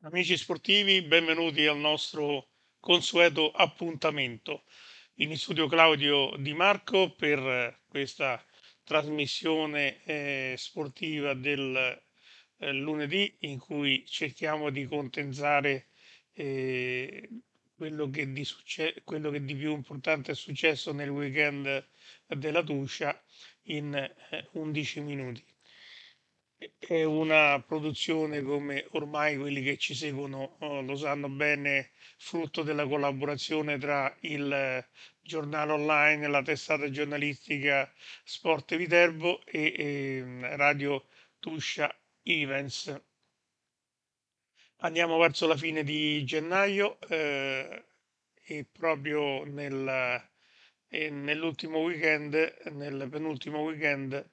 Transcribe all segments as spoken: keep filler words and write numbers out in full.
Amici sportivi, benvenuti al nostro consueto appuntamento. In studio Claudio Di Marco per eh, questa trasmissione eh, sportiva del eh, lunedì in cui cerchiamo di condensare eh, quello che di, succe- quello che di più importante è successo nel weekend della Tuscia in eh, undici minuti. È una produzione, come ormai quelli che ci seguono oh, lo sanno bene, frutto della collaborazione tra il eh, giornale online, la testata giornalistica Sport Viterbo e, e Radio Tuscia Events. Andiamo verso la fine di gennaio eh, e proprio nel, e nell'ultimo weekend, nel penultimo weekend,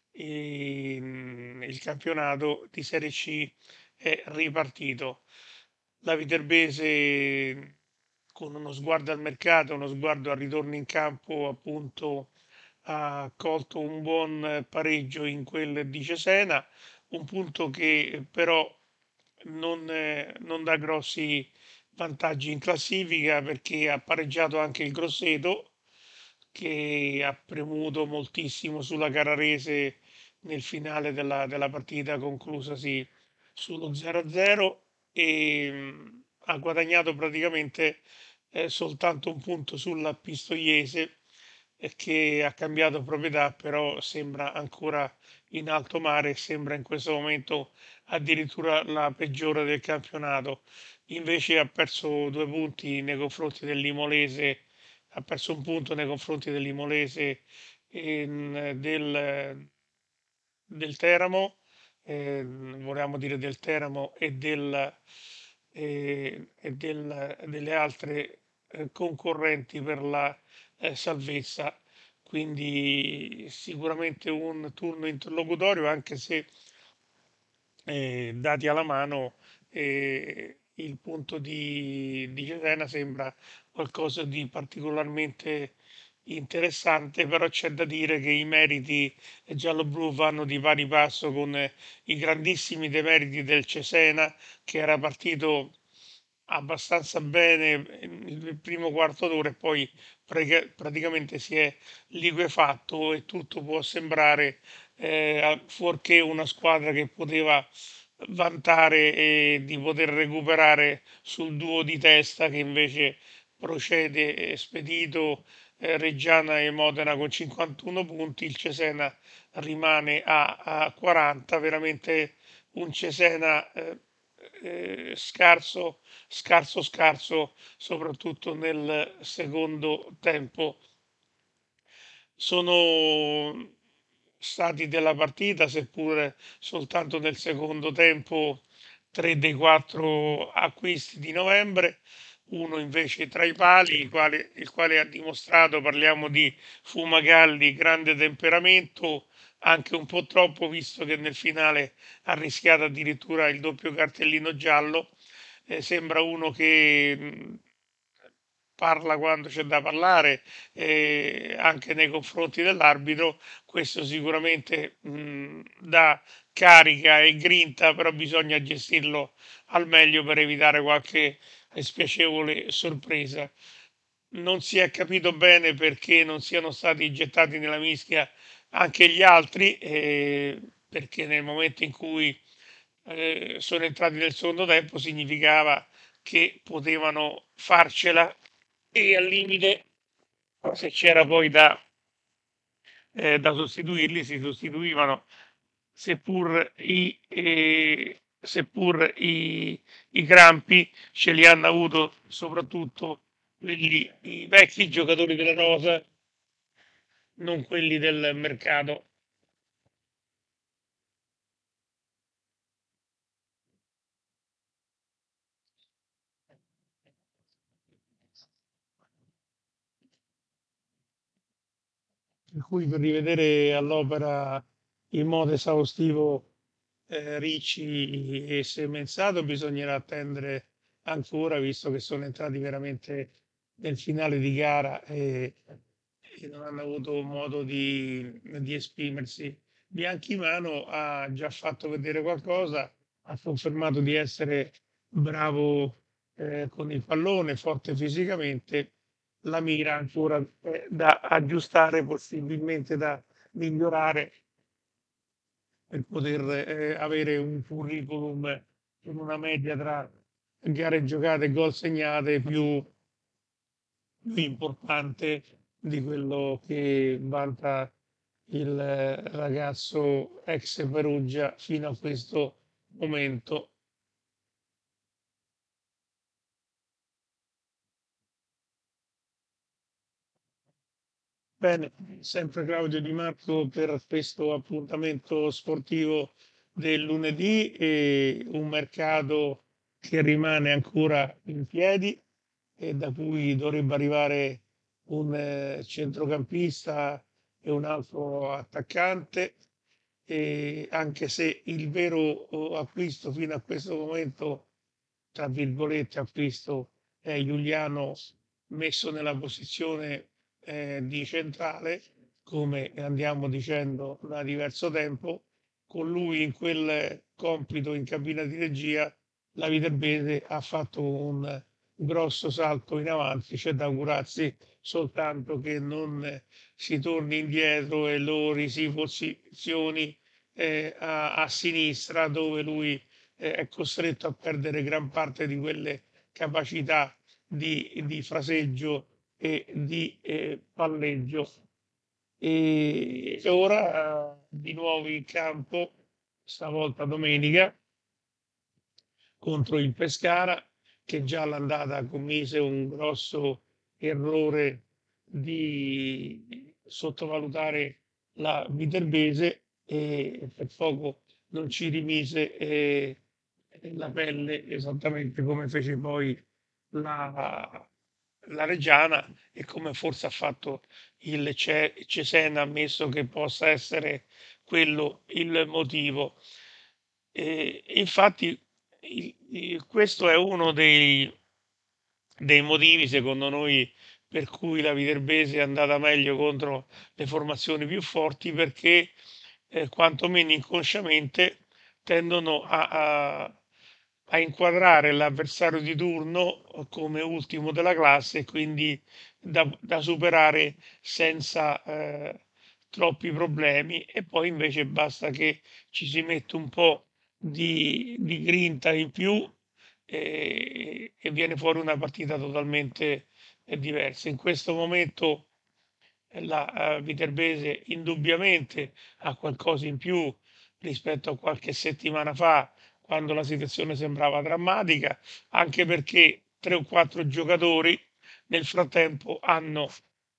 in- il campionato di Serie C è ripartito. La Viterbese, con uno sguardo al mercato, uno sguardo al ritorno in campo, appunto, ha colto un buon pareggio in quel di Cesena, un punto che però non, eh, non dà grossi vantaggi in classifica perché ha pareggiato anche il Grosseto che ha premuto moltissimo sulla Carrarese nel finale della, della partita conclusasi sullo zero a zero e mh, ha guadagnato praticamente eh, soltanto un punto sulla Pistoiese eh, che ha cambiato proprietà, però sembra ancora in alto mare, sembra in questo momento addirittura la peggiore del campionato. Invece ha perso due punti nei confronti dell'Imolese, ha perso un punto nei confronti dell'Imolese e mh, del, del Teramo, eh, volevamo dire del Teramo e, del, eh, e del- delle altre eh, concorrenti per la eh, salvezza. Quindi sicuramente un turno interlocutorio, anche se eh, dati alla mano, eh, il punto di, di Cesena sembra qualcosa di particolarmente interessante, però c'è da dire che i meriti giallo-blu vanno di pari passo con eh, i grandissimi demeriti del Cesena, che era partito abbastanza bene eh, il primo quarto d'ora e poi prega- praticamente si è liquefatto e tutto può sembrare eh, fuorché una squadra che poteva vantare e di poter recuperare sul duo di testa che invece procede eh, spedito eh, Reggiana e Modena con cinquantuno punti, il Cesena rimane a, a quaranta, veramente un Cesena eh, eh, scarso, scarso, scarso, soprattutto nel secondo tempo. Sono stati della partita, seppure soltanto nel secondo tempo, tre dei quattro acquisti di novembre, uno invece tra i pali, il quale, il quale ha dimostrato, parliamo di Fumagalli, grande temperamento, anche un po' troppo, visto che nel finale ha rischiato addirittura il doppio cartellino giallo. Eh, sembra uno che mh, parla quando c'è da parlare, eh, anche nei confronti dell'arbitro. Questo sicuramente mh, dà carica e grinta, però bisogna gestirlo al meglio per evitare qualche spiacevole sorpresa. Non si è capito bene perché non siano stati gettati nella mischia anche gli altri, eh, perché nel momento in cui eh, sono entrati nel secondo tempo significava che potevano farcela e al limite, se c'era poi da, eh, da sostituirli, si sostituivano, seppur i, eh, seppur i, i crampi ce li hanno avuto soprattutto quelli, i vecchi giocatori della rosa, non quelli del mercato. Per cui per rivedere all'opera in modo esaustivo eh, Ricci e Semenzato bisognerà attendere ancora, visto che sono entrati veramente nel finale di gara e, e non hanno avuto modo di, di esprimersi. Bianchimano ha già fatto vedere qualcosa, ha confermato di essere bravo eh, con il pallone, forte fisicamente, la mira ancora eh, da aggiustare, possibilmente da migliorare per poter eh, avere un curriculum con una media tra gare giocate e gol segnate più, più importante di quello che vanta il eh, ragazzo ex Perugia fino a questo momento. Bene, sempre Claudio Di Marco per questo appuntamento sportivo del lunedì e un mercato che rimane ancora in piedi e da cui dovrebbe arrivare un eh, centrocampista e un altro attaccante, e anche se il vero oh, acquisto fino a questo momento, tra virgolette, acquisto è Giuliano messo nella posizione eh, di centrale, come andiamo dicendo da diverso tempo, con lui in quel compito in cabina di regia, la Viterbese ha fatto un grosso salto in avanti. C'è da augurarsi soltanto che non si torni indietro e lo si posizioni eh, a, a sinistra, dove lui eh, è costretto a perdere gran parte di quelle capacità di, di fraseggio e di eh, palleggio. E ora eh, di nuovo in campo, stavolta domenica, contro il Pescara, che già all'andata commise un grosso errore di sottovalutare la Viterbese e per poco non ci rimise eh, la pelle esattamente come fece poi la, la Reggiana e come forse ha fatto il Ce- Cesena, ammesso che possa essere quello il motivo. E infatti il- il- questo è uno dei, dei motivi, secondo noi, per cui la Viterbese è andata meglio contro le formazioni più forti, perché eh, quantomeno inconsciamente tendono a, a- a inquadrare l'avversario di turno come ultimo della classe e quindi da, da superare senza eh, troppi problemi. E poi invece basta che ci si mette un po' di, di grinta in più e, e viene fuori una partita totalmente eh, diversa. In questo momento eh, la eh, Viterbese indubbiamente ha qualcosa in più rispetto a qualche settimana fa, quando la situazione sembrava drammatica, anche perché tre o quattro giocatori nel frattempo hanno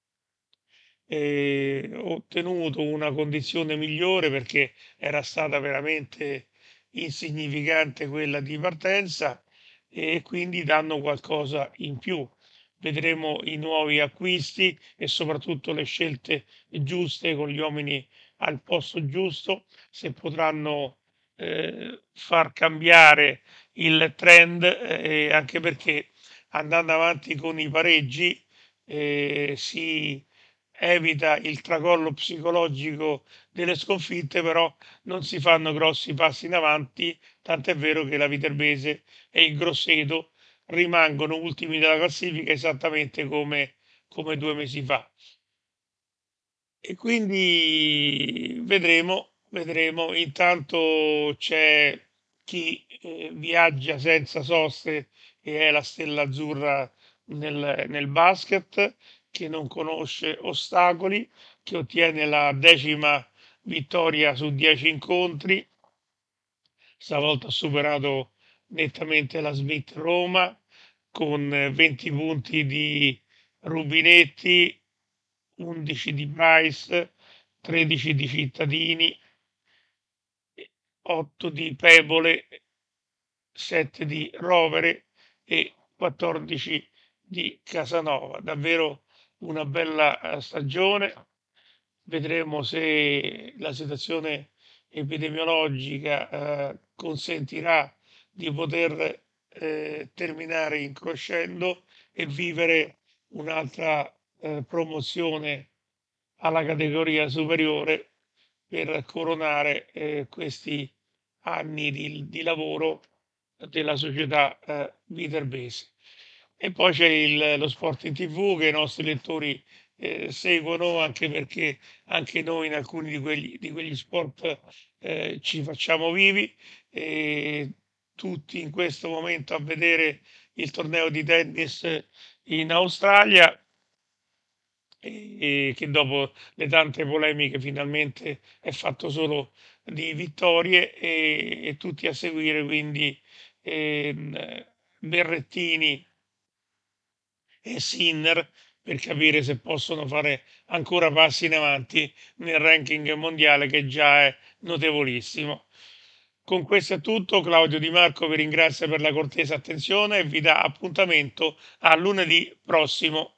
eh, ottenuto una condizione migliore, perché era stata veramente insignificante quella di partenza, e quindi danno qualcosa in più. Vedremo i nuovi acquisti e soprattutto le scelte giuste con gli uomini al posto giusto, se potranno eh, far cambiare il trend, eh, anche perché andando avanti con i pareggi eh, si evita il tracollo psicologico delle sconfitte, però non si fanno grossi passi in avanti, tant'è vero che la Viterbese e il Grosseto rimangono ultimi della classifica esattamente come, come due mesi fa. E quindi vedremo, vedremo. Intanto c'è chi eh, viaggia senza soste e è la Stella Azzurra nel, nel basket, che non conosce ostacoli, che ottiene la decima vittoria su dieci incontri. Stavolta ha superato nettamente la Smith Roma con eh, venti punti di Rubinetti, undici di Price, tredici di Cittadini, otto di Pebole, sette di Rovere e quattordici di Casanova. Davvero una bella eh, stagione. Vedremo se la situazione epidemiologica eh, consentirà di poter eh, terminare in crescendo e vivere un'altra eh, promozione alla categoria superiore per coronare eh, questi anni di, di lavoro della società eh, viterbese. E poi c'è il- lo sport in T V che i nostri lettori eh, seguono, anche perché anche noi in alcuni di quegli, di quegli sport eh, ci facciamo vivi. E tutti in questo momento a vedere il torneo di tennis in Australia, e che dopo le tante polemiche finalmente è fatto solo di vittorie, e, e tutti a seguire quindi ehm, Berrettini e Sinner per capire se possono fare ancora passi in avanti nel ranking mondiale che già è notevolissimo. Con questo è tutto, Claudio Di Marco vi ringrazia per la cortese attenzione e vi dà appuntamento a lunedì prossimo.